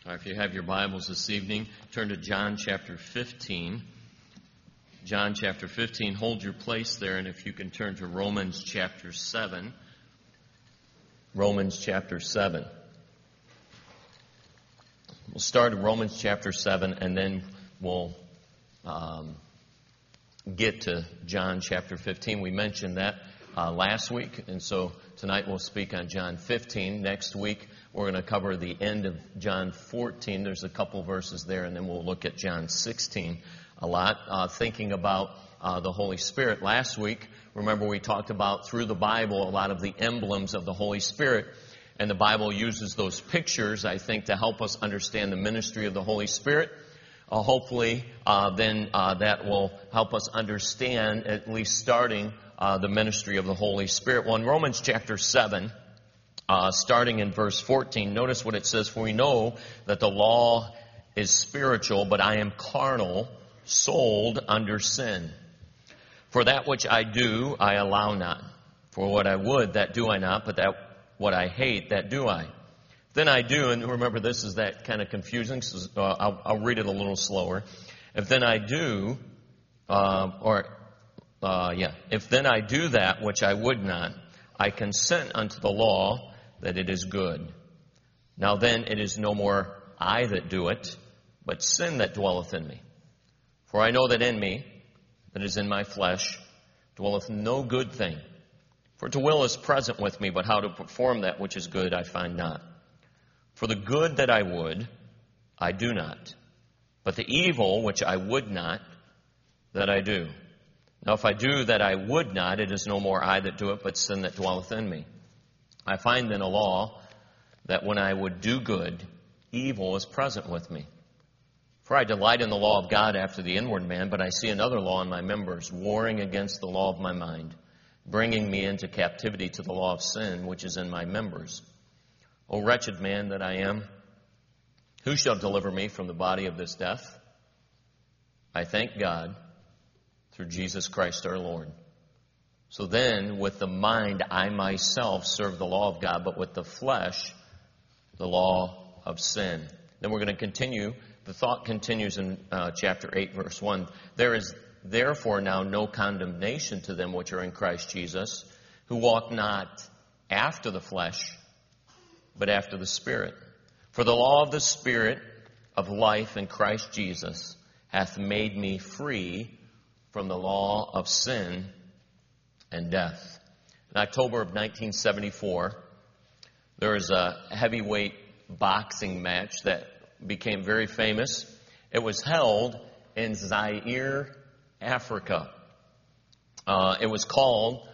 If you have your Bibles this evening, turn to John chapter 15. John chapter 15, hold your place there, and if you can turn to Romans chapter 7. Romans chapter 7. We'll start at Romans chapter 7, and then we'll get to John chapter 15. We mentioned that last week, and so tonight we'll speak on John 15. Next week we're going to cover the end of John 14. There's a couple verses there, and then we'll look at John 16 a lot, thinking about the Holy Spirit. Last week, remember, we talked about through the Bible a lot of the emblems of the Holy Spirit, and the Bible uses those pictures, I think, to help us understand the ministry of the Holy Spirit. Hopefully, then that will help us understand, at least starting, the ministry of the Holy Spirit. Well, in Romans chapter 7, starting in verse 14, notice what it says, "For we know that the law is spiritual, but I am carnal, sold under sin. For that which I do, I allow not. For what I would, that do I not, but that what I hate, that do I. Then I do," and remember this is that kind of confusing, so I'll read it a little slower. "If then I do, if then I do that which I would not, I consent unto the law that it is good. Now then it is no more I that do it, but sin that dwelleth in me. For I know that in me, that is in my flesh, dwelleth no good thing. For to will is present with me, but how to perform that which is good I find not. For the good that I would, I do not. But the evil which I would not, that I do. Now if I do that I would not, it is no more I that do it, but sin that dwelleth in me. I find then a law, that when I would do good, evil is present with me. For I delight in the law of God after the inward man, but I see another law in my members, warring against the law of my mind, bringing me into captivity to the law of sin, which is in my members. O wretched man that I am, who shall deliver me from the body of this death? I thank God through Jesus Christ our Lord. So then, with the mind, I myself serve the law of God, but with the flesh, the law of sin." Then we're going to continue. The thought continues in chapter 8, verse 1. "There is therefore now no condemnation to them which are in Christ Jesus, who walk not after the flesh, but after the Spirit. For the law of the Spirit of life in Christ Jesus hath made me free from the law of sin and death." In October of 1974, there was a heavyweight boxing match that became very famous. It was held in Zaire, Africa. It was called,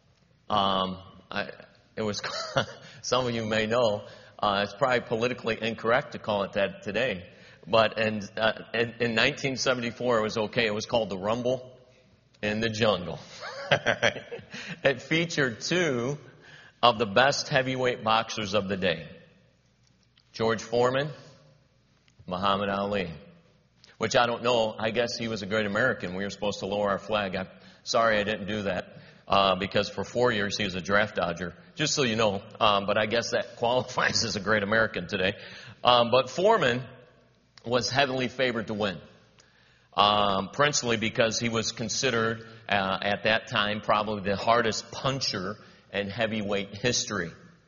some of you may know, it's probably politically incorrect to call it that today. But in 1974, it was okay. It was called the Rumble in the Jungle. It featured two of the best heavyweight boxers of the day. George Foreman, Muhammad Ali. Which I don't know. I guess he was a great American. We were supposed to lower our flag. I'm sorry I didn't do that. Because for 4 years he was a draft dodger. Just so you know. But I guess that qualifies as a great American today. But Foreman was heavily favored to win. Principally because he was considered, at that time, probably the hardest puncher in heavyweight history.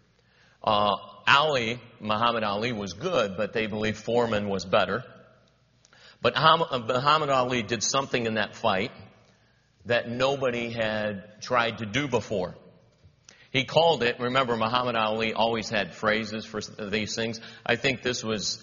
Muhammad Ali was good, but they believed Foreman was better. But Muhammad Ali did something in that fight that nobody had tried to do before. He called it, remember, Muhammad Ali always had phrases for these things. I think this was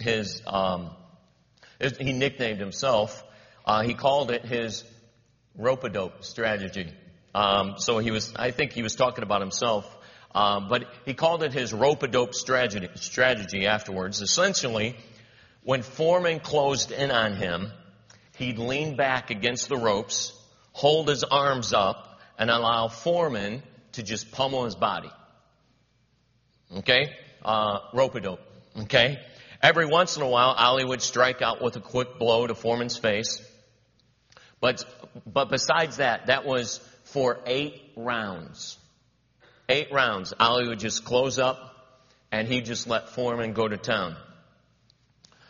he nicknamed himself. He called it his rope-a-dope strategy. I think he was talking about himself. But he called it his rope-a-dope strategy afterwards. Essentially, when Foreman closed in on him, he'd lean back against the ropes, hold his arms up, and allow Foreman to just pummel his body. Okay? Rope-a-dope. Okay? Every once in a while, Ali would strike out with a quick blow to Foreman's face. But besides that, that was for 8 rounds. 8 rounds. Ali would just close up, and he'd just let Foreman go to town.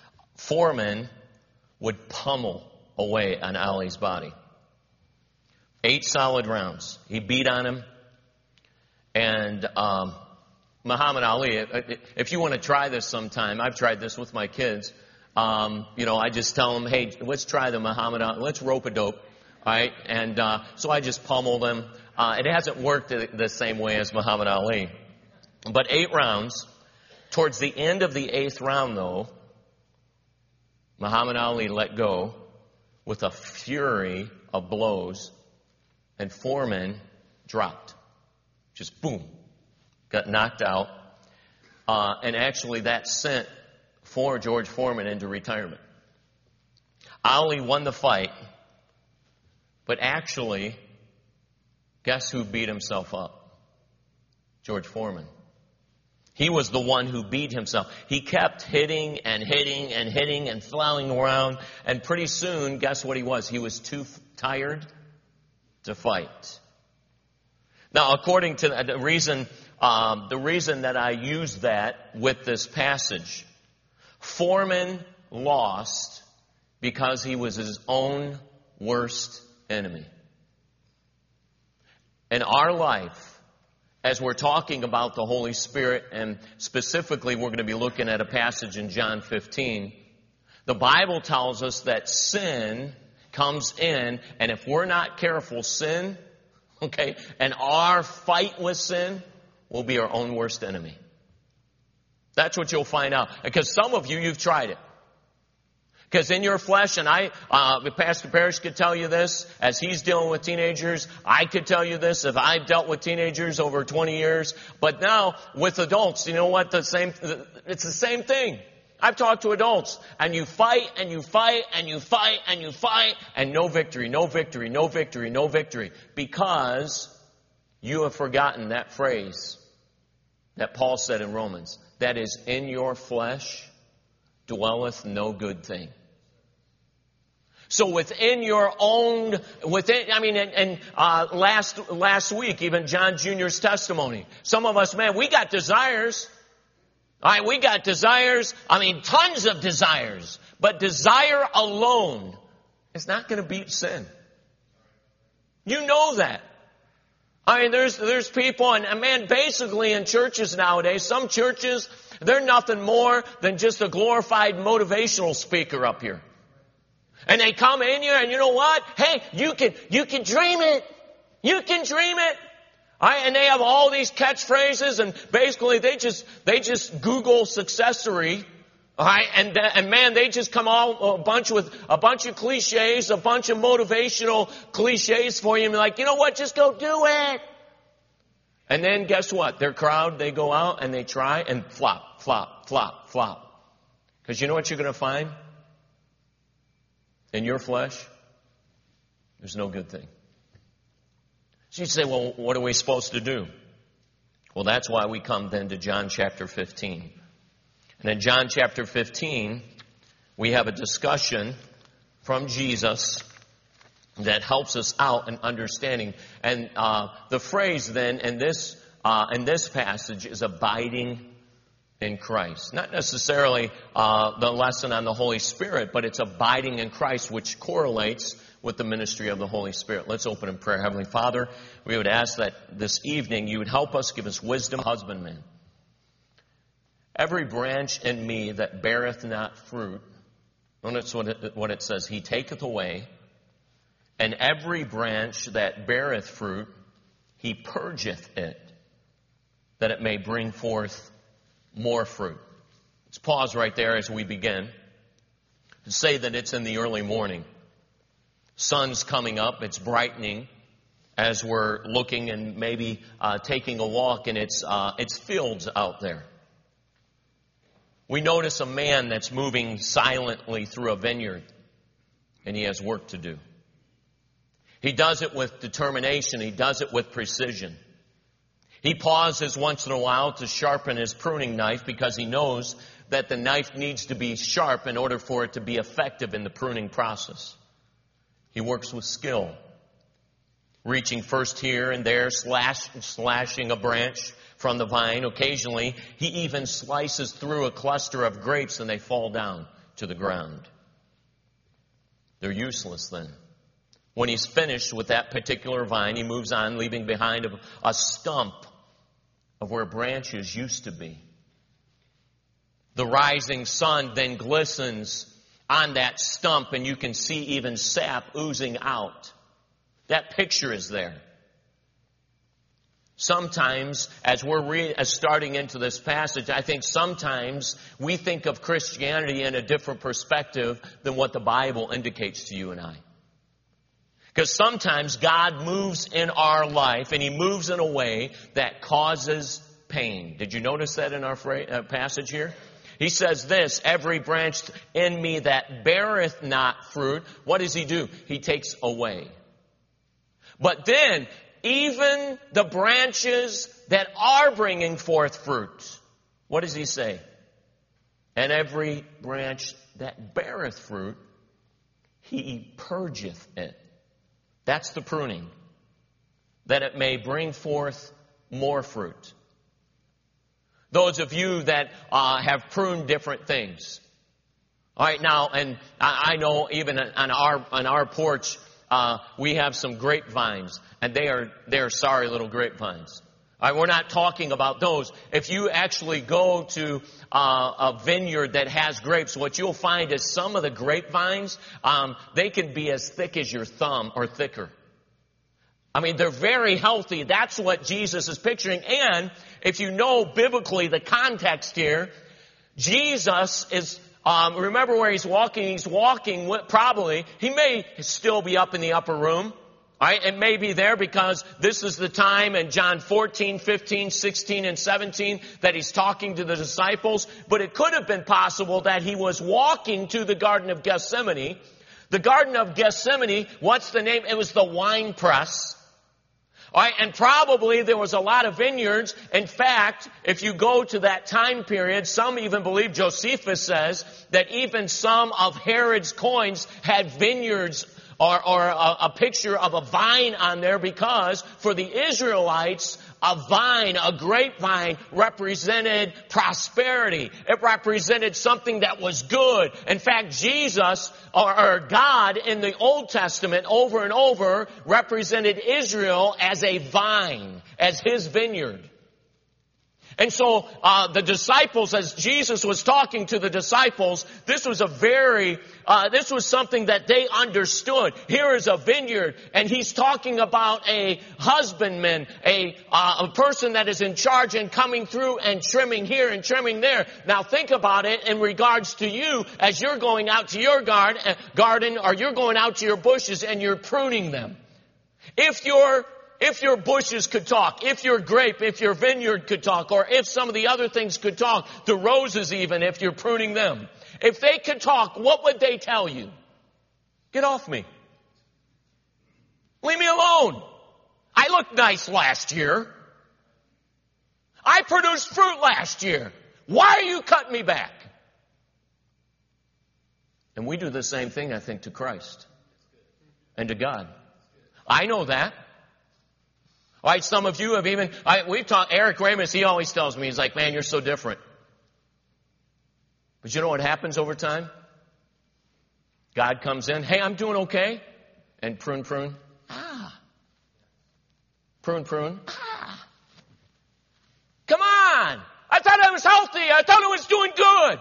Foreman would pummel away on Ali's body. 8 solid rounds. He beat on him. And Muhammad Ali, if you want to try this sometime, I've tried this with my kids. I just tell them, hey, let's try the Muhammad Ali, let's rope-a-dope. All right? And so I just pummel them. It hasn't worked the same way as Muhammad Ali. But 8 rounds. Towards the end of the 8th round, though, Muhammad Ali let go with a fury of blows, and Foreman dropped. Just boom. Got knocked out. And actually that sent George Foreman into retirement. Ali won the fight, but actually, guess who beat himself up? George Foreman. He was the one who beat himself. He kept hitting and hitting and hitting and flying around. And pretty soon, guess what he was? He was too tired to fight. Now, according to the reason that I use that with this passage, Foreman lost because he was his own worst enemy. In our life, as we're talking about the Holy Spirit, and specifically we're going to be looking at a passage in John 15, the Bible tells us that sin comes in, and if we're not careful, sin, and our fight with sin will be our own worst enemy. That's what you'll find out. Because some of you, you've tried it. Because in your flesh, and Pastor Parrish could tell you this, as he's dealing with teenagers, I could tell you this if I've dealt with teenagers over 20 years. But now, with adults, you know what? It's the same thing. I've talked to adults, and you fight, and you fight, and you fight, and you fight, and no victory, no victory, no victory, no victory. Because you have forgotten that phrase that Paul said in Romans, that is, in your flesh dwelleth no good thing. So within your own, last week, even John Jr.'s testimony, some of us, we got desires. All right, we got desires. Tons of desires. But desire alone is not going to beat sin. You know that. There's people, and basically in churches nowadays, some churches, they're nothing more than just a glorified motivational speaker up here. And they come in here, and you know what? Hey, you can dream it. You can dream it. All right, and they have all these catchphrases, and basically they just Google successory. All right, and they just come all a bunch of cliches, a bunch of motivational cliches for you, and like, you know what? Just go do it. And then guess what? Their crowd, they go out and they try and flop, flop, flop, flop. Because you know what you're going to find? In your flesh, there's no good thing. So you say, well, what are we supposed to do? Well, that's why we come then to John chapter 15. And in John chapter 15, we have a discussion from Jesus that helps us out in understanding. And the phrase then in this passage is abiding in Christ. Not necessarily the lesson on the Holy Spirit, but it's abiding in Christ, which correlates with the ministry of the Holy Spirit. Let's open in prayer. Heavenly Father, we would ask that this evening you would help us, give us wisdom, husbandman. Every branch in me that beareth not fruit, notice what it says, he taketh away, and every branch that beareth fruit, he purgeth it, that it may bring forth more fruit. Let's pause right there as we begin to say that it's in the early morning. Sun's coming up, it's brightening as we're looking and maybe taking a walk, and it's fields out there. We notice a man that's moving silently through a vineyard, and he has work to do. He does it with determination. He does it with precision. He pauses once in a while to sharpen his pruning knife because he knows that the knife needs to be sharp in order for it to be effective in the pruning process. He works with skill, reaching first here and there, slashing a branch from the vine. Occasionally, he even slices through a cluster of grapes and they fall down. to the ground. They're useless then. When he's finished with that particular vine, he moves on, leaving behind a stump of where branches used to be. The rising sun then glistens on that stump, and you can see even sap oozing out. That picture is there. Sometimes, as we're starting into this passage, I think sometimes we think of Christianity in a different perspective than what the Bible indicates to you and I. Because sometimes God moves in our life, and He moves in a way that causes pain. Did you notice that in our passage here? He says this, every branch in me that beareth not fruit, what does He do? He takes away. But then, even the branches that are bringing forth fruit, what does He say? And every branch that beareth fruit, He purgeth it. That's the pruning. That it may bring forth more fruit. Those of you that have pruned different things. All right, now, and I know even on our porch, we have some grapevines, and they are sorry little grapevines. All right, we're not talking about those. If you actually go to a vineyard that has grapes, what you'll find is some of the grapevines, they can be as thick as your thumb or thicker. I mean, they're very healthy. That's what Jesus is picturing. And if you know biblically the context here, Jesus is, remember where He's walking probably, He may still be up in the upper room. All right, it may be there because this is the time in John 14, 15, 16, and 17 that He's talking to the disciples. But it could have been possible that He was walking to the Garden of Gethsemane. The Garden of Gethsemane, what's the name? It was the wine press. All right, and probably there was a lot of vineyards. In fact, if you go to that time period, some even believe, Josephus says, that even some of Herod's coins had vineyards or a picture of a vine on there, because for the Israelites, a vine, a grapevine, represented prosperity. It represented something that was good. In fact, Jesus, or God in the Old Testament, over and over, represented Israel as a vine, as His vineyard. And so the disciples, as Jesus was talking to the disciples, this was something that they understood. Here is a vineyard, and He's talking about a husbandman, a person that is in charge and coming through and trimming here and trimming there. Now think about it in regards to you as you're going out to your garden, or you're going out to your bushes and you're pruning them. If your bushes could talk, if your vineyard could talk, or if some of the other things could talk, the roses even, if you're pruning them, if they could talk, what would they tell you? Get off me. Leave me alone. I looked nice last year. I produced fruit last year. Why are you cutting me back? And we do the same thing, I think, to Christ and to God. I know that. All right, some of you have we've talked, Eric Ramus, he always tells me, he's like, man, you're so different. But you know what happens over time? God comes in, hey, I'm doing okay. And prune. Prune. Come on. I thought I was healthy. I thought I was doing good.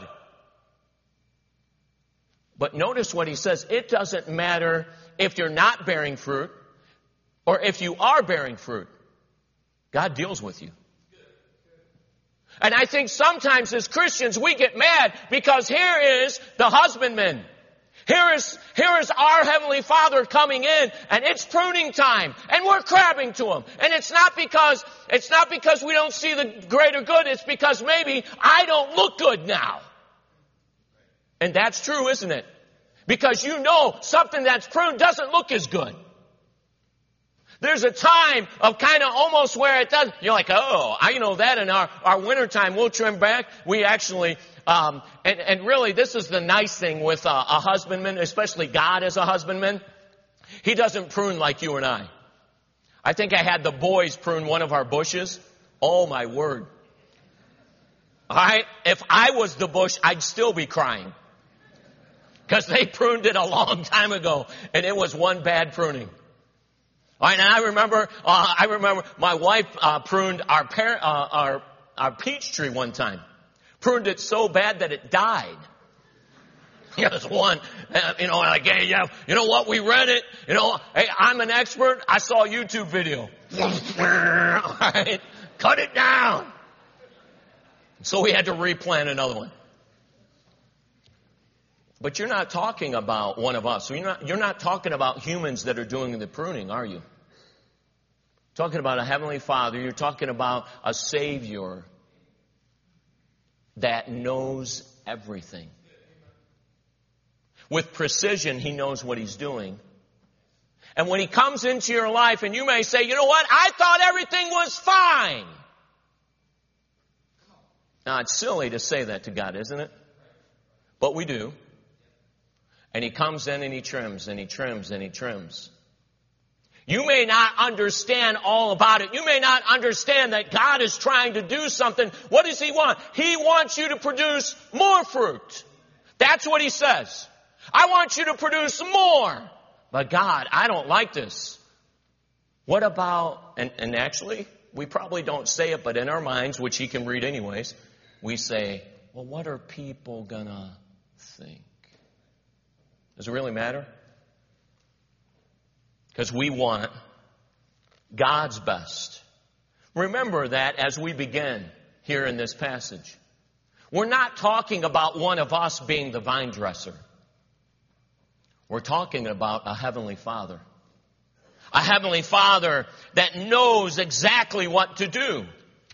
But notice what he says. It doesn't matter if you're not bearing fruit, or if you are bearing fruit. God deals with you. And I think sometimes as Christians we get mad because here is the husbandman. Here is our Heavenly Father coming in, and it's pruning time, and we're crabbing to Him. And it's not because we don't see the greater good, it's because maybe I don't look good now. And that's true, isn't it? Because you know something that's pruned doesn't look as good. There's a time of kind of almost where it does. You're like, oh, I know that in our winter time we'll trim back. We actually, and really this is the nice thing with a husbandman, especially God as a husbandman. He doesn't prune like you and I. I think I had the boys prune one of our bushes. Oh my word. All right. If I was the bush, I'd still be crying. because they pruned it a long time ago, and it was one bad pruning. All right, and I remember my wife pruned our peach tree one time. Pruned it so bad that it died. Yes, one. Like, hey, yeah, you know what? We read it. Hey, I'm an expert. I saw a YouTube video. All right, cut it down. So we had to replant another one. But you're not talking about one of us. So you're not talking about humans that are doing the pruning, are you? Talking about a heavenly Father. You're talking about a Savior that knows everything. With precision, He knows what He's doing. And when He comes into your life, and you may say, you know what? I thought everything was fine. Now, it's silly to say that to God, isn't it? But we do. And He comes in and He trims and He trims and He trims. You may not understand all about it. You may not understand that God is trying to do something. What does He want? He wants you to produce more fruit. That's what He says. I want you to produce more. But God, I don't like this. What about, and actually, we probably don't say it, but in our minds, which He can read anyways, we say, well, what are people gonna think? Does it really matter? Because we want God's best. Remember that as we begin here in this passage. We're not talking about one of us being the vine dresser. We're talking about a heavenly Father. A heavenly Father that knows exactly what to do.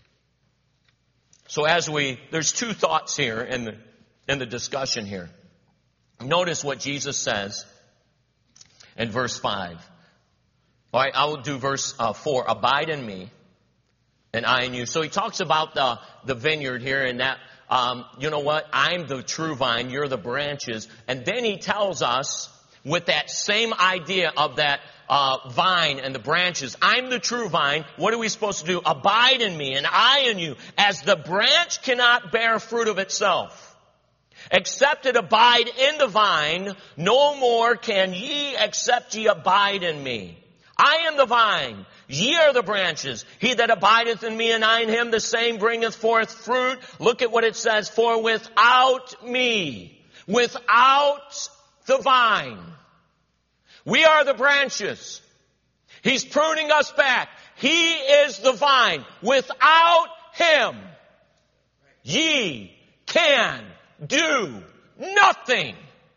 So there's two thoughts here in the discussion here. Notice what Jesus says in verse 5. All right, I will do verse 4. Abide in me, and I in you. So He talks about the vineyard here, and that, you know what? I'm the true vine, you're the branches. And then He tells us, with that same idea of that vine and the branches, I'm the true vine. What are we supposed to do? Abide in me, and I in you. As the branch cannot bear fruit of itself, except it abide in the vine, no more can ye except ye abide in me. I am the vine, ye are the branches. He that abideth in me and I in him, the same bringeth forth fruit. Look at what it says, for without me, without the vine, we are the branches. He's pruning us back. He is the vine. Without Him, ye can do nothing.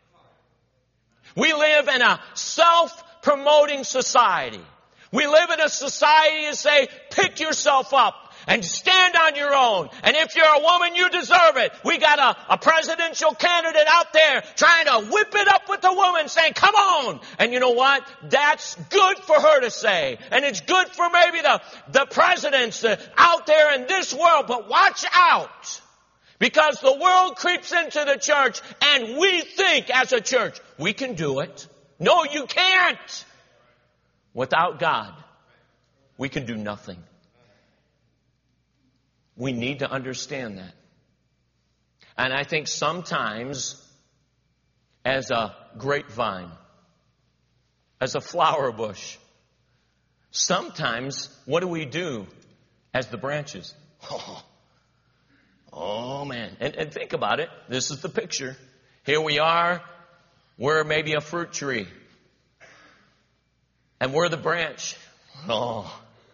We live in a self-promoting society. We live in a society that say, pick yourself up and stand on your own. And if you're a woman, you deserve it. We got a presidential candidate out there trying to whip it up with the woman, saying, come on. And you know what? That's good for her to say. And it's good for maybe the presidents out there in this world. But watch out. Because the world creeps into the church and we think as a church, we can do it. No, you can't. Without God, we can do nothing. We need to understand that. And I think sometimes as a grapevine, as a flower bush, sometimes what do we do as the branches? Oh man. And think about it. This is the picture. Here we are. We're maybe a fruit tree. And we're the branch. Oh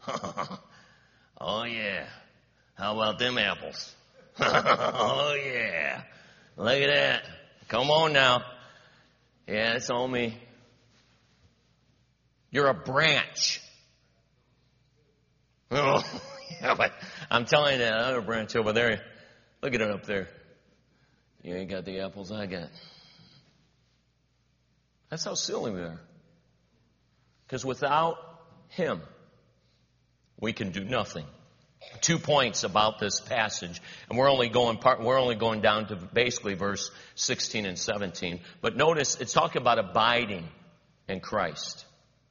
yeah. How about them apples? Oh yeah. Look at that. Come on now. Yeah, it's on me. You're a branch. Oh, yeah, but I'm telling you that other branch over there, look at it up there. You ain't got the apples I got. That's how silly we are. Because without Him, we can do nothing. 2 points about this passage, and we're only going down to basically verse 16 and 17. But notice it's talking about abiding in Christ.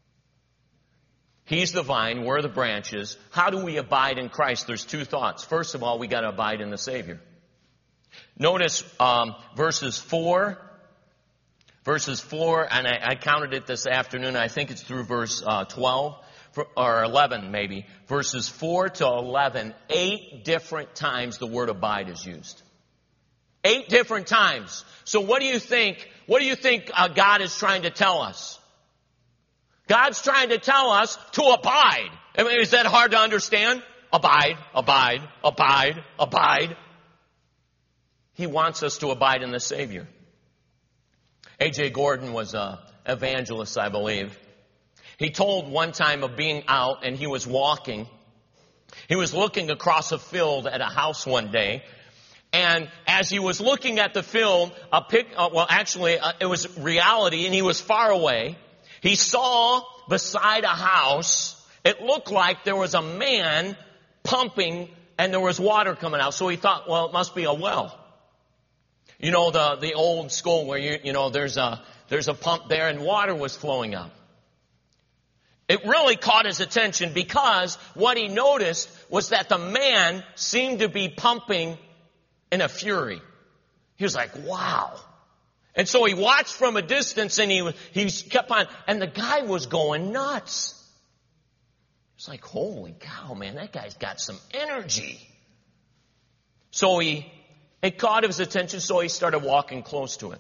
He's the vine, we're the branches. How do we abide in Christ? There's two thoughts. First of all, we got to abide in the Savior. Notice verses 4 Verses 4, and I counted it this afternoon, I think it's through verse 12, or 11 maybe. Verses 4 to 11, 8 different times the word abide is used. 8 different times. So what do you think? What do you think God is trying to tell us? God's trying to tell us to abide. I mean, is that hard to understand? Abide, abide, abide, abide. He wants us to abide in the Savior. A.J. Gordon was an evangelist, I believe. He told one time of being out and he was walking. He was looking across a field at a house one day. And as he was looking at the field, it was reality and he was far away. He saw beside a house, it looked like there was a man pumping and there was water coming out. So he thought, well, it must be a well. You know, the old school where there's a pump there and water was flowing out. It really caught his attention because what he noticed was that the man seemed to be pumping in a fury. He was like, wow. And so he watched from a distance and he kept on, and the guy was going nuts. It's like, holy cow, man, that guy's got some energy. So it caught his attention, so he started walking close to it.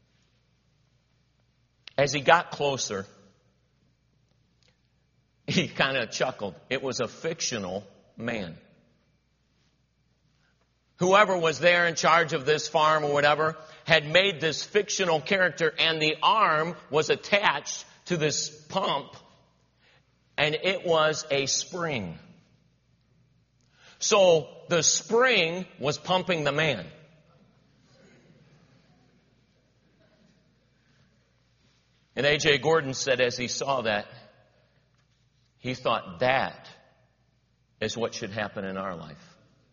As he got closer, he kind of chuckled. It was a fictional man. Whoever was there in charge of this farm or whatever had made this fictional character, and the arm was attached to this pump, and it was a spring. So the spring was pumping the man. And A.J. Gordon said as he saw that, he thought that is what should happen in our life.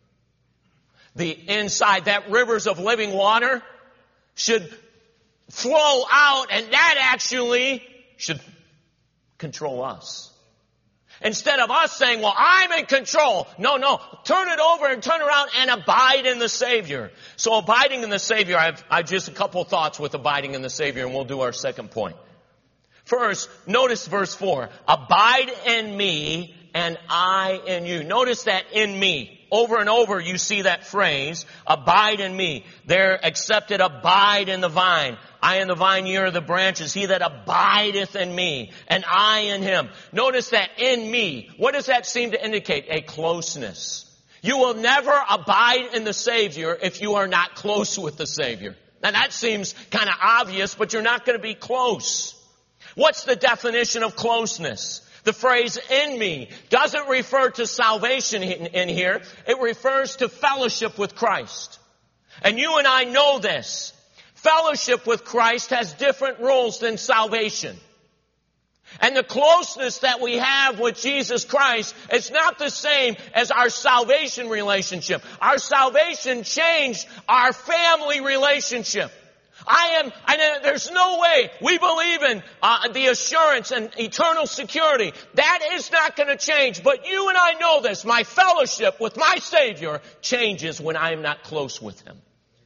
The inside, that rivers of living water should flow out, and that actually should control us. Instead of us saying, well, I'm in control. No. Turn it over and turn around and abide in the Savior. So abiding in the Savior, I've just a couple thoughts with abiding in the Savior, and we'll do our second point. First, notice verse 4. Abide in me and I in you. Notice that in me. Over and over you see that phrase, abide in me. There accepted, abide in the vine. I in the vine, ye are the branches. He that abideth in me, and I in him. Notice that in me. What does that seem to indicate? A closeness. You will never abide in the Savior if you are not close with the Savior. Now that seems kind of obvious, but you're not going to be close. What's the definition of closeness? The phrase in me doesn't refer to salvation in here. It refers to fellowship with Christ. And you and I know this. Fellowship with Christ has different rules than salvation. And the closeness that we have with Jesus Christ is not the same as our salvation relationship. Our salvation changed our family relationship. There's no way we believe in the assurance and eternal security. That is not going to change. But you and I know this. My fellowship with my Savior changes when I am not close with Him.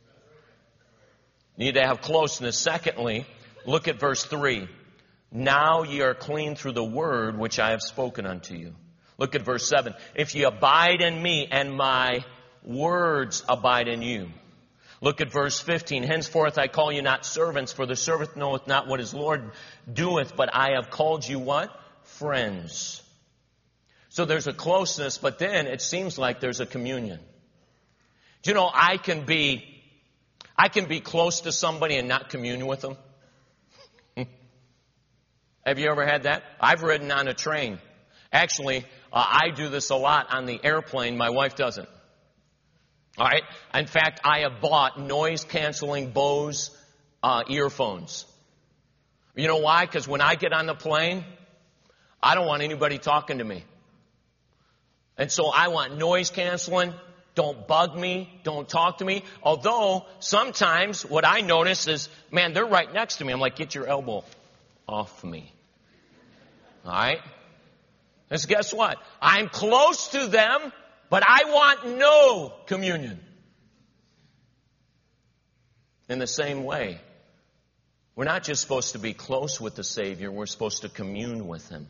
Need to have closeness. Secondly, look at verse 3. Now ye are clean through the word which I have spoken unto you. Look at verse 7. If ye abide in me and my words abide in you. Look at verse 15. Henceforth I call you not servants, for the servant knoweth not what his Lord doeth, but I have called you what? Friends. So there's a closeness, but then it seems like there's a communion. Do you know, I can be close to somebody and not commune with them. Have you ever had that? I've ridden on a train. Actually, I do this a lot on the airplane. My wife doesn't. All right. In fact, I have bought noise-canceling Bose earphones. You know why? Because when I get on the plane, I don't want anybody talking to me. And so I want noise-canceling. Don't bug me. Don't talk to me. Although, sometimes what I notice is, man, they're right next to me. I'm like, get your elbow off me. All right? Because guess what? I'm close to them, but I want no communion. In the same way, We're not just supposed to be close with the Savior, we're supposed to commune with Him.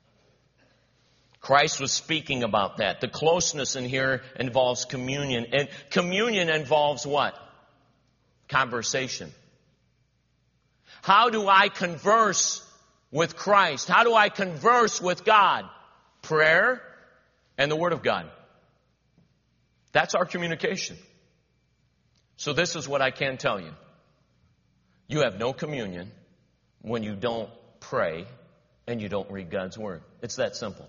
Christ was speaking about that. The closeness in here involves communion. And communion involves what? Conversation. How do I converse with Christ? How do I converse with God? Prayer and the Word of God. That's our communication. So this is what I can tell you. You have no communion when you don't pray and you don't read God's Word. It's that simple.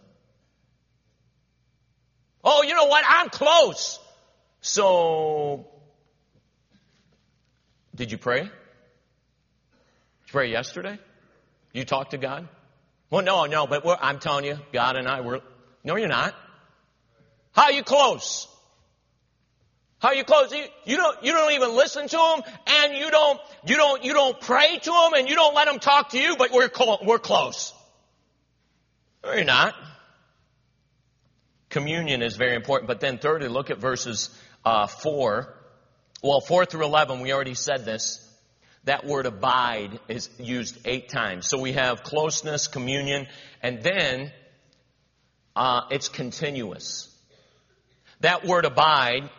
Oh, you know what? I'm close. So, did you pray? Did you pray yesterday? You talked to God? Well, no, but I'm telling you, God and I were... No, you're not. How are you close? How are you close? You don't even listen to Him, and you don't pray to Him, and you don't let Him talk to you, but we're close. No, you're not. Communion is very important. But then thirdly, look at verses 4. Well, 4 through 11, we already said this. That word abide is used 8 times. So we have closeness, communion, and then it's continuous. That word abide,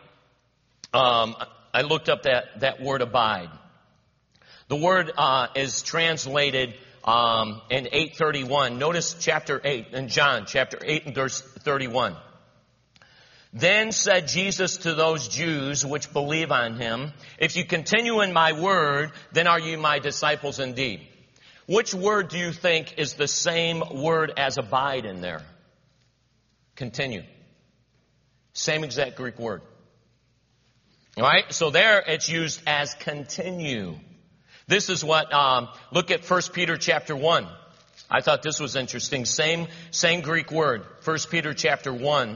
I looked up that word abide. The word is translated in 8:31. Notice chapter 8 in John, chapter 8 and verse 31. Then said Jesus to those Jews which believe on Him, if you continue in my word, then are you my disciples indeed. Which word do you think is the same word as abide in there? Continue. Same exact Greek word. All right, so there it's used as continue. This is what, look at 1 Peter chapter 1. I thought this was interesting. Same Greek word. 1 Peter chapter 1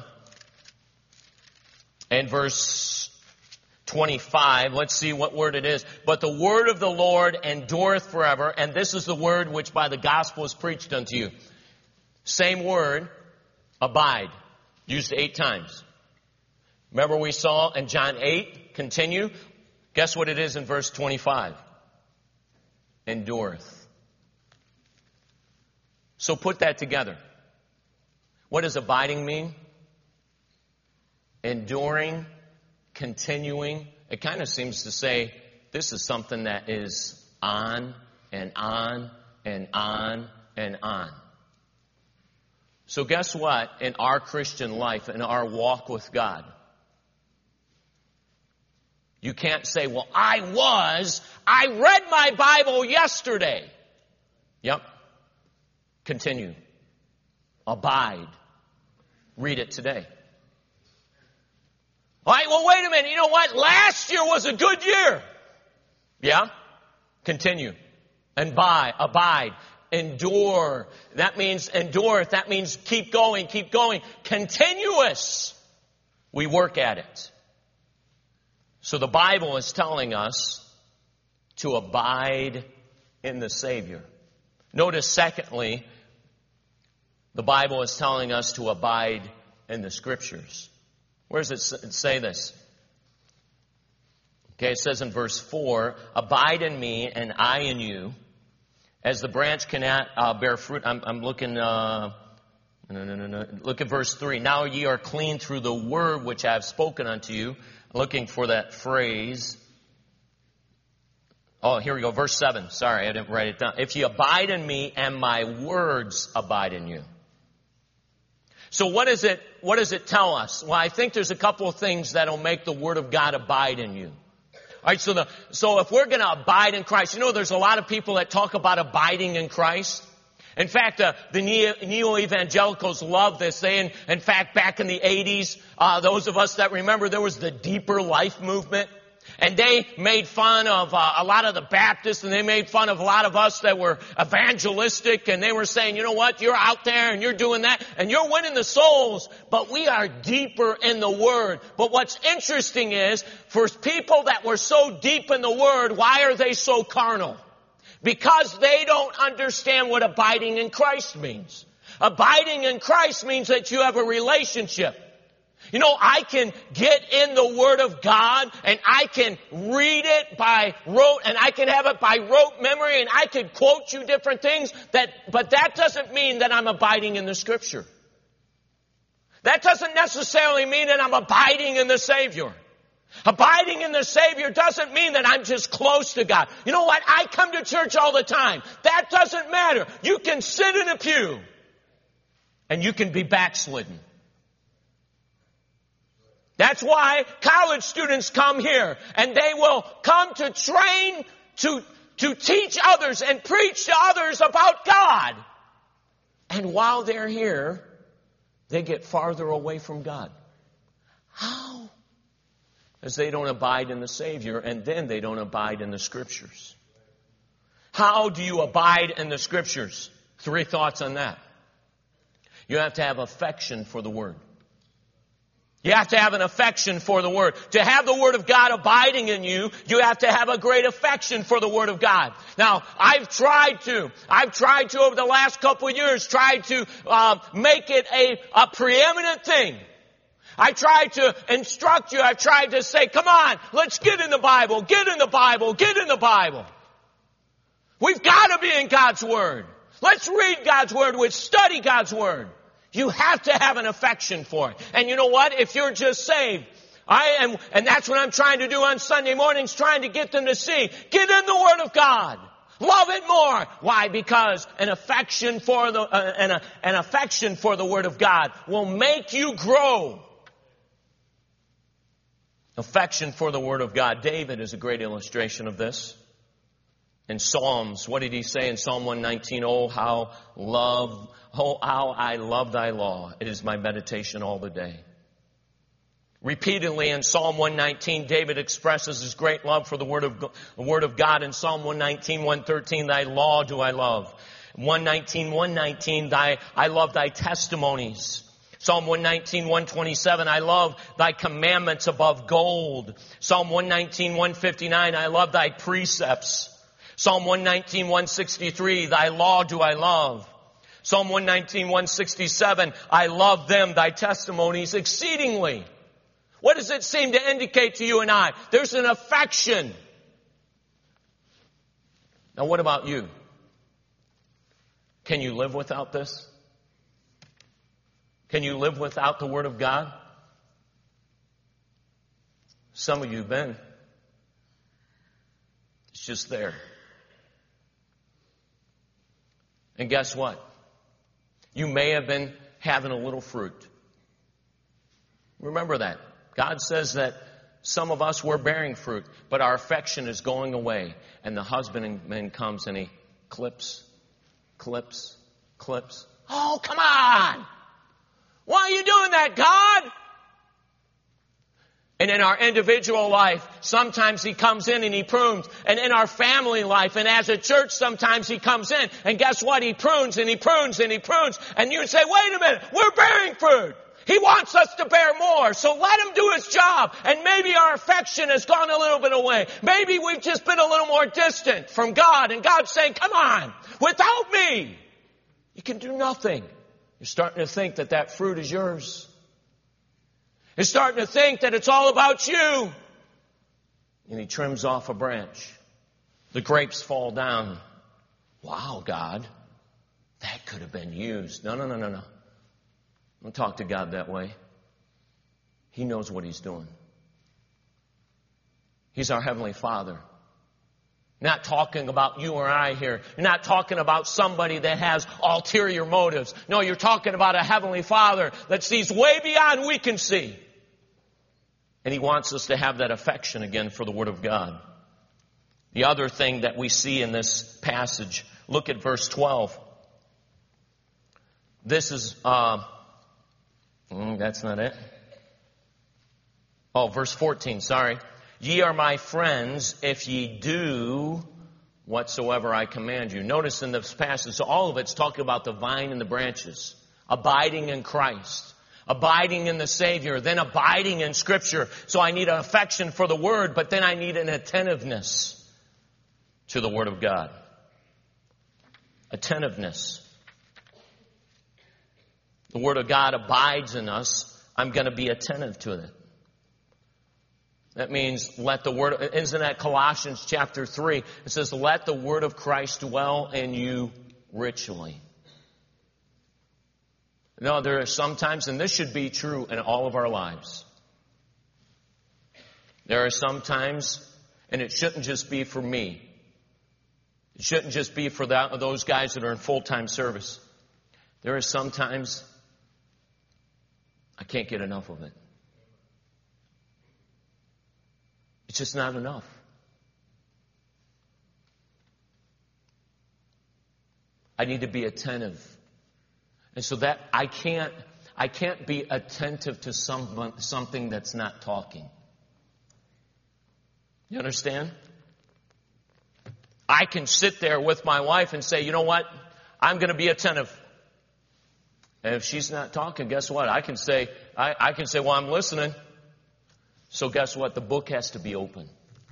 and verse 25. Let's see what word it is. But the word of the Lord endureth forever, and this is the word which by the gospel is preached unto you. Same word, abide, used 8 times. Remember we saw in John 8, continue. Guess what it is in verse 25? Endureth. So put that together. What does abiding mean? Enduring, continuing. It kind of seems to say this is something that is on and on and on and on. So guess what? In our Christian life, in our walk with God, you can't say, well, I read my Bible yesterday. Yep. Continue. Abide. Read it today. All right, well, wait a minute. You know what? Last year was a good year. Yeah? Continue. And abide. Endure. That means endure. That means keep going, keep going. Continuous. We work at it. So the Bible is telling us to abide in the Savior. Notice, secondly, the Bible is telling us to abide in the Scriptures. Where does it say this? Okay, it says in verse 4, abide in me and I in you, as the branch cannot bear fruit. I'm looking, look at verse 3. Now ye are clean through the word which I have spoken unto you. Looking for that phrase. Oh, here we go. Verse 7. Sorry, I didn't write it down. If you abide in me and my words abide in you. So what does it tell us? Well, I think there's a couple of things that'll make the Word of God abide in you. All right, so if we're going to abide in Christ, you know, there's a lot of people that talk about abiding in Christ. In fact, the neo-evangelicals love this. They, in fact, back in the 80s, those of us that remember, there was the Deeper Life movement. And they made fun of a lot of the Baptists, and they made fun of a lot of us that were evangelistic, and they were saying, you know what, you're out there and you're doing that, and you're winning the souls, but we are deeper in the Word. But what's interesting is, for people that were so deep in the Word, why are they so carnal? Because they don't understand what abiding in Christ means. Abiding in Christ means that you have a relationship. You know, I can get in the Word of God and I can read it by rote and I can have it by rote memory and I can quote you different things, but that doesn't mean that I'm abiding in the Scripture. That doesn't necessarily mean that I'm abiding in the Savior. Abiding in the Savior doesn't mean that I'm just close to God. You know what? I come to church all the time. That doesn't matter. You can sit in a pew and you can be backslidden. That's why college students come here and they will come to train to teach others and preach to others about God. And while they're here, they get farther away from God. How? As they don't abide in the Savior, and then they don't abide in the Scriptures. How do you abide in the Scriptures? 3 thoughts on that. You have to have affection for the Word. You have to have an affection for the Word. To have the Word of God abiding in you, you have to have a great affection for the Word of God. Now, I've tried to over the last couple of years, tried to make it a preeminent thing. I tried to instruct you. I've tried to say, come on, let's get in the Bible, get in the Bible, get in the Bible. We've got to be in God's Word. Let's read God's Word. Let's study God's Word. You have to have an affection for it. And you know what? If you're just saved, and that's what I'm trying to do on Sunday mornings, trying to get them to see. Get in the Word of God. Love it more. Why? Because an affection for the Word of God will make you grow. Affection for the Word of God. David is a great illustration of this. In Psalms, what did he say in Psalm 119? Oh, how I love thy law. It is my meditation all the day. Repeatedly in Psalm 119, David expresses his great love for the Word of God. In Psalm 119, 113, thy law do I love. 119, I love thy testimonies. Psalm 119, 127, I love thy commandments above gold. Psalm 119, 159, I love thy precepts. Psalm 119, 163, thy law do I love. Psalm 119, 167, I love them, thy testimonies exceedingly. What does it seem to indicate to you and I? There's an affection. Now what about you? Can you live without this? Can you live without the Word of God? Some of you have been. It's just there. And guess what? You may have been having a little fruit. Remember that. God says that some of us were bearing fruit, but our affection is going away. And the husbandman comes and he clips. Oh, come on! Why are you doing that, God? And in our individual life, sometimes he comes in and he prunes. And in our family life and as a church, sometimes he comes in. And guess what? He prunes and he prunes and he prunes. And you say, wait a minute, we're bearing fruit. He wants us to bear more. So let him do his job. And maybe our affection has gone a little bit away. Maybe we've just been a little more distant from God. And God's saying, come on, without me, you can do nothing. You're starting to think that that fruit is yours. You're starting to think that it's all about you. And he trims off a branch. The grapes fall down. Wow, God, that could have been used. No. Don't talk to God that way. He knows what he's doing. He's our Heavenly Father. Not talking about you or I here. You're not talking about somebody that has ulterior motives. No, you're talking about a Heavenly Father that sees way beyond we can see. And he wants us to have that affection again for the Word of God. The other thing that we see in this passage, look at verse 12. This is, that's not it. Oh, verse 14, sorry. Ye are my friends if ye do whatsoever I command you. Notice in this passage, so all of it's talking about the vine and the branches. Abiding in Christ. Abiding in the Savior, then abiding in Scripture. So I need an affection for the Word, but then I need an attentiveness to the Word of God. Attentiveness. The Word of God abides in us I'm going to be attentive to it. That means let the word, isn't that Colossians chapter 3? It says, let the word of Christ dwell in you richly. No, there are some times, and this should be true in all of our lives. There are some times, and it shouldn't just be for me. It shouldn't just be for those guys that are in full-time service. There are some times I can't get enough of it. It's just not enough. I need to be attentive. And so that I can't be attentive to something that's not talking. You understand? I can sit there with my wife and say, you know what? I'm going to be attentive. And if she's not talking, guess what? I can say, well, I'm listening. So guess what? The book has to be open.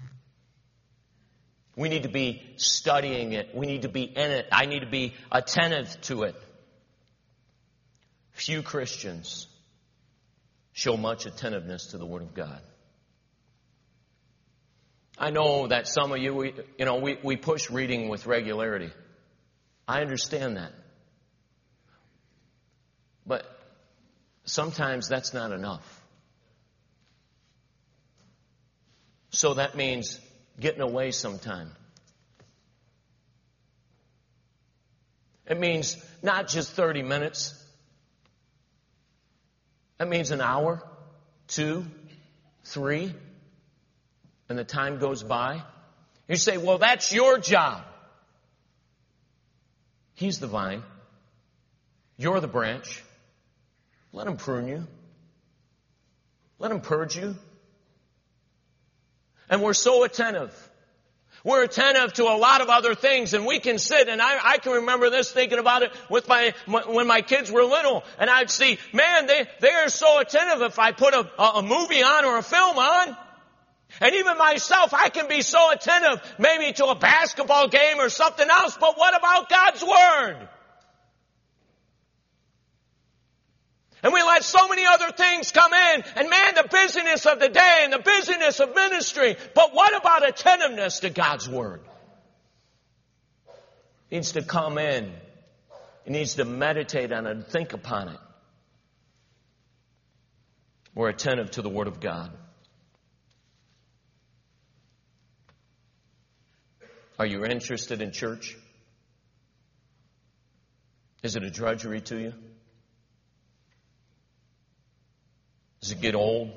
We need to be studying it. We need to be in it. I need to be attentive to it. Few Christians show much attentiveness to the Word of God. I know that some of you, we push reading with regularity. I understand that. But sometimes that's not enough. So that means getting away sometime. It means not just 30 minutes. It means an hour, 2, 3, and the time goes by. You say, well, that's your job. He's the vine. You're the branch. Let him prune you. Let him purge you. And we're so attentive. We're attentive to a lot of other things, and we can sit, and I can remember this, thinking about it with when my kids were little, and I'd see, man, they are so attentive if I put a movie on or a film on. And even myself, I can be so attentive maybe to a basketball game or something else, but what about God's Word? And we let so many other things come in. And man, the busyness of the day and the busyness of ministry. But what about attentiveness to God's Word? It needs to come in. It needs to meditate on it and think upon it. We're attentive to the Word of God. Are you interested in church? Is it a drudgery to you? Does it get old?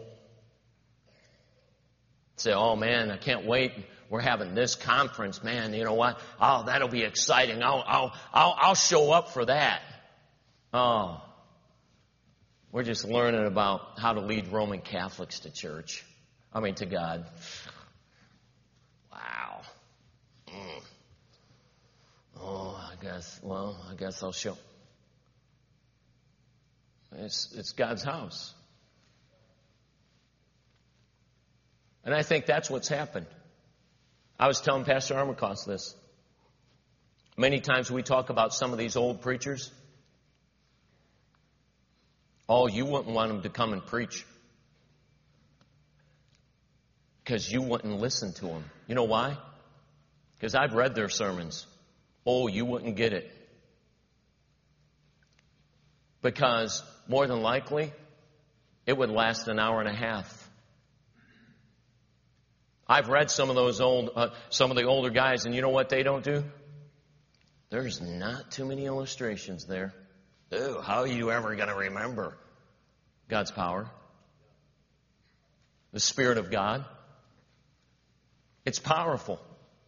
Say, oh man, I can't wait. We're having this conference, man. You know what? Oh, that'll be exciting. I'll show up for that. Oh, we're just learning about how to lead Roman Catholics to church. To God. Wow. Oh, I guess I'll show. It's God's house. And I think that's what's happened. I was telling Pastor Armacost this. Many times we talk about some of these old preachers. Oh, you wouldn't want them to come and preach. Because you wouldn't listen to them. You know why? Because I've read their sermons. Oh, you wouldn't get it. Because more than likely, it would last an hour and a half. I've read some of the older guys, and you know what they don't do? There's not too many illustrations there. Ew, how are you ever going to remember God's power? The Spirit of God. It's powerful.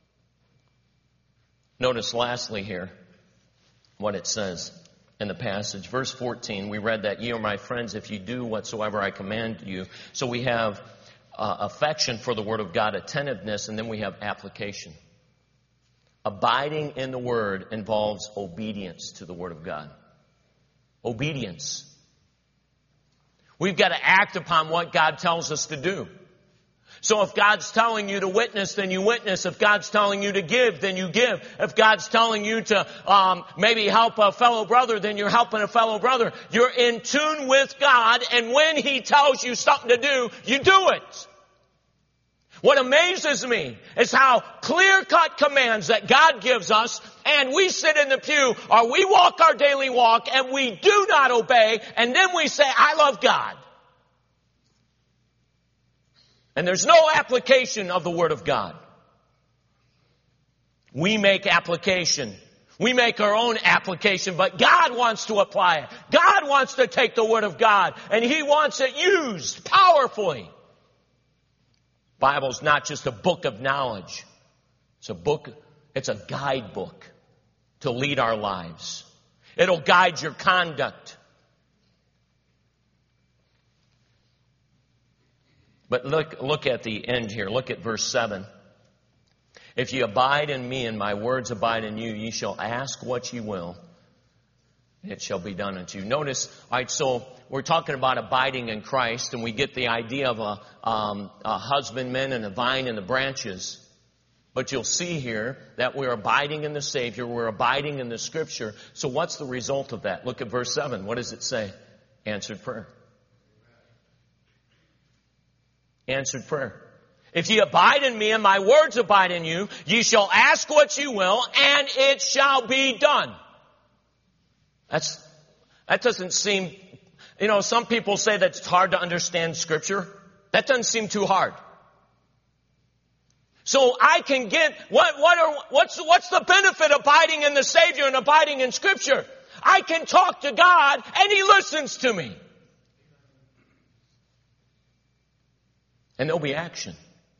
Notice lastly here what it says in the passage. Verse 14, we read that, ye are my friends if you do whatsoever I command you. So we have affection for the Word of God, attentiveness, and then we have application. Abiding in the Word involves obedience to the Word of God. Obedience. We've got to act upon what God tells us to do. So if God's telling you to witness, then you witness. If God's telling you to give, then you give. If God's telling you to maybe help a fellow brother, then you're helping a fellow brother. You're in tune with God, and when He tells you something to do, you do it. What amazes me is how clear-cut commands that God gives us, and we sit in the pew, or we walk our daily walk, and we do not obey, and then we say, I love God. And there's no application of the Word of God. We make application. We make our own application, but God wants to apply it. God wants to take the Word of God, and He wants it used powerfully. Bible's not just a book of knowledge. It's a guidebook to lead our lives. It'll guide your conduct. But look at the end here. Look at verse 7. If ye abide in me and my words abide in you, ye shall ask what ye will, and it shall be done unto you. Notice, all right, so we're talking about abiding in Christ, and we get the idea of a husbandman and a vine and the branches. But you'll see here that we're abiding in the Savior. We're abiding in the Scripture. So what's the result of that? Look at verse 7. What does it say? Answered prayer. Answered prayer. If ye abide in me and my words abide in you, ye shall ask what you will, and it shall be done. That doesn't seem, some people say that it's hard to understand Scripture. That doesn't seem too hard. So I can get, what's the benefit of abiding in the Savior and abiding in Scripture? I can talk to God and He listens to me. And there'll be action.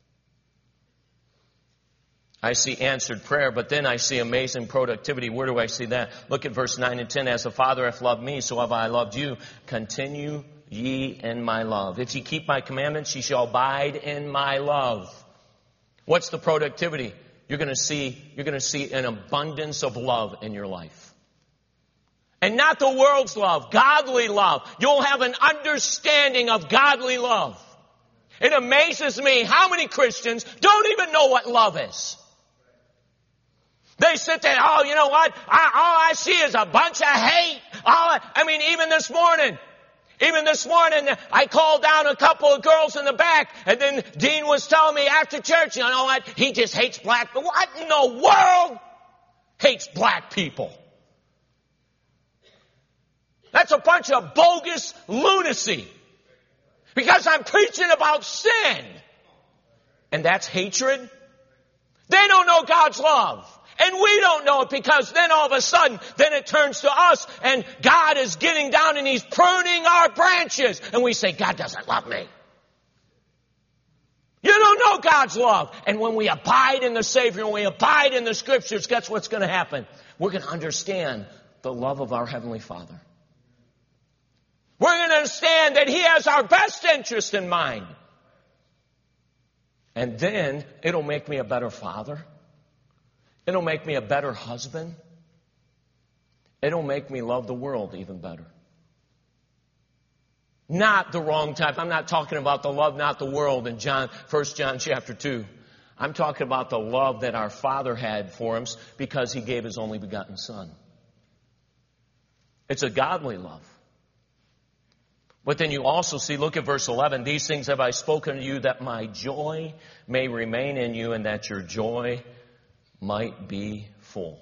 I see answered prayer, but then I see amazing productivity. Where do I see that? Look at verse 9 and 10. As the Father hath loved me, so have I loved you. Continue ye in my love. If ye keep my commandments, ye shall abide in my love. What's the productivity? You're going to see an abundance of love in your life. And not the world's love, godly love. You'll have an understanding of godly love. It amazes me how many Christians don't even know what love is. They sit there, you know what? All I see is a bunch of hate. Even this morning, I called down a couple of girls in the back, and then Dean was telling me after church, you know what? He just hates black people. What in the world hates black people? That's a bunch of bogus lunacy. Because I'm preaching about sin. And that's hatred. They don't know God's love. And we don't know it, because then all of a sudden, then it turns to us, and God is getting down and He's pruning our branches. And we say, God doesn't love me. You don't know God's love. And when we abide in the Savior, when we abide in the Scriptures, guess what's going to happen? We're going to understand the love of our Heavenly Father. We're going to understand that He has our best interest in mind. And then it'll make me a better father. It'll make me a better husband. It'll make me love the world even better. Not the wrong type. I'm not talking about the love, not the world in 1 John chapter 2. I'm talking about the love that our Father had for us because He gave His only begotten Son. It's a godly love. But then you also see, look at verse 11. These things have I spoken to you, that my joy may remain in you, and that your joy might be full.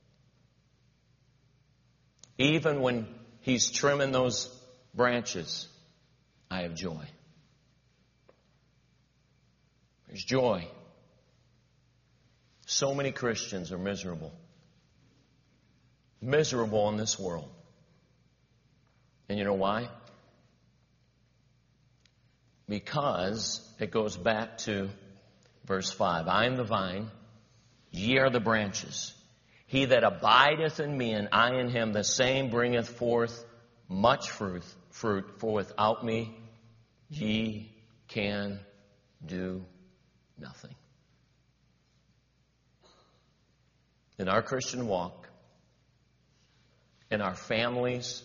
Even when He's trimming those branches, I have joy. There's joy. So many Christians are miserable. Miserable in this world. And you know why? Because it goes back to verse 5. I am the vine, ye are the branches. He that abideth in me, and I in him, the same bringeth forth much fruit. For without me ye can do nothing. In our Christian walk, in our families,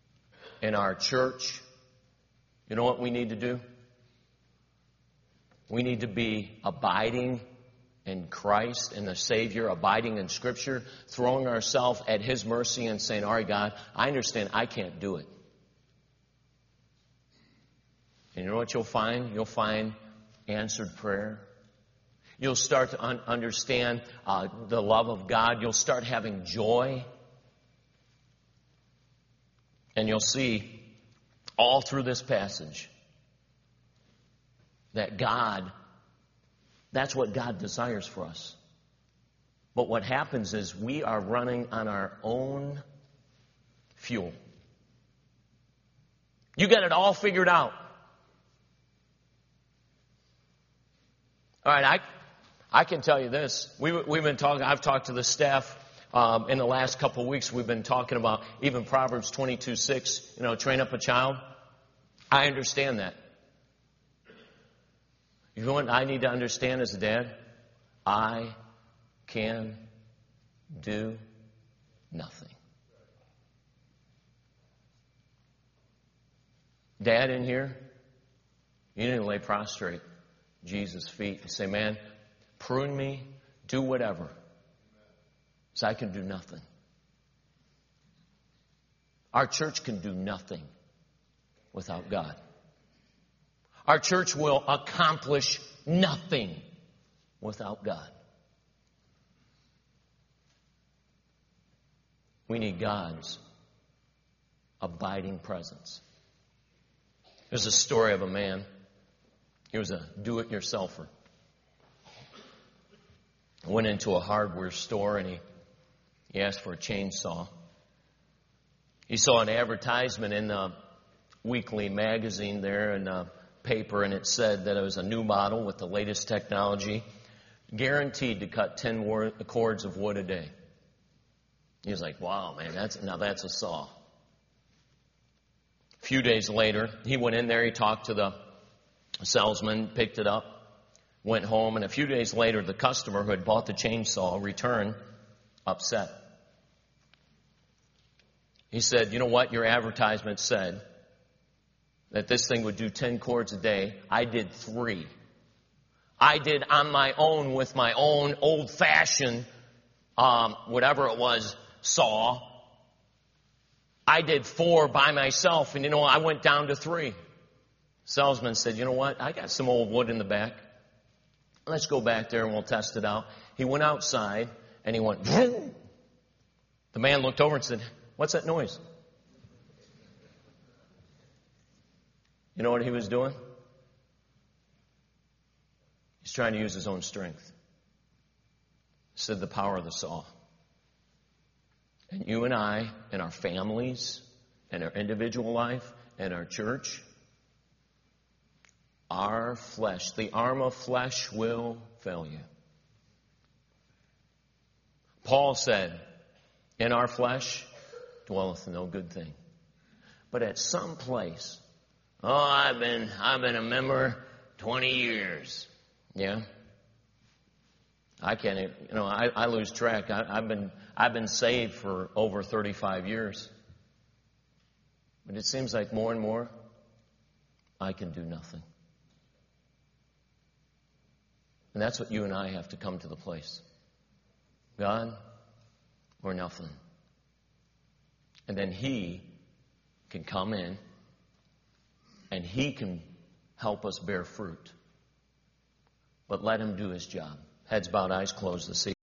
in our church, you know what we need to do? We need to be abiding in Christ, in the Savior, abiding in Scripture, throwing ourselves at His mercy and saying, all right, God, I understand I can't do it. And you know what you'll find? You'll find answered prayer. You'll start to understand the love of God. You'll start having joy. And you'll see all through this passage that God, that's what God desires for us. But what happens is we are running on our own fuel. You got it all figured out. All right, I can tell you this. We've been talking, I've talked to the staff in the last couple of weeks. We've been talking about even Proverbs 22:6, train up a child. I understand that. You know what I need to understand as a dad? I can do nothing. Dad in here, you need to lay prostrate at Jesus' feet and say, man, prune me, do whatever, so I can do nothing. Our church can do nothing without God. Our church will accomplish nothing without God. We need God's abiding presence. There's a story of a man. He was a do-it-yourselfer. He went into a hardware store and he asked for a chainsaw. He saw an advertisement in the weekly magazine there in the paper, and it said that it was a new model with the latest technology, guaranteed to cut 10 cords of wood a day. He was like, wow, man, that's a saw. A few days later, he went in there, he talked to the salesman, picked it up, went home, and a few days later, the customer who had bought the chainsaw returned, upset. He said, you know what, your advertisement said that this thing would do 10 cords a day. I did 3. I did on my own with my own old-fashioned, whatever it was, saw. I did 4 by myself, and I went down to 3. Salesman said, you know what, I got some old wood in the back. Let's go back there and we'll test it out. He went outside and he went, vroom. The man looked over and said, what's that noise? You know what he was doing? He's trying to use his own strength. He said the power of the saw. And you and I, in our families, in our individual life, in our church, our flesh, the arm of flesh will fail you. Paul said, in our flesh dwelleth no good thing. But at some place, I've been a member 20 years. Yeah. I can't, I lose track. I've been saved for over 35 years. But it seems like more and more, I can do nothing. And that's what you and I have to come to the place. God, we're nothing. And then He can come in and He can help us bear fruit. But let Him do His job. Heads bowed, eyes closed this evening.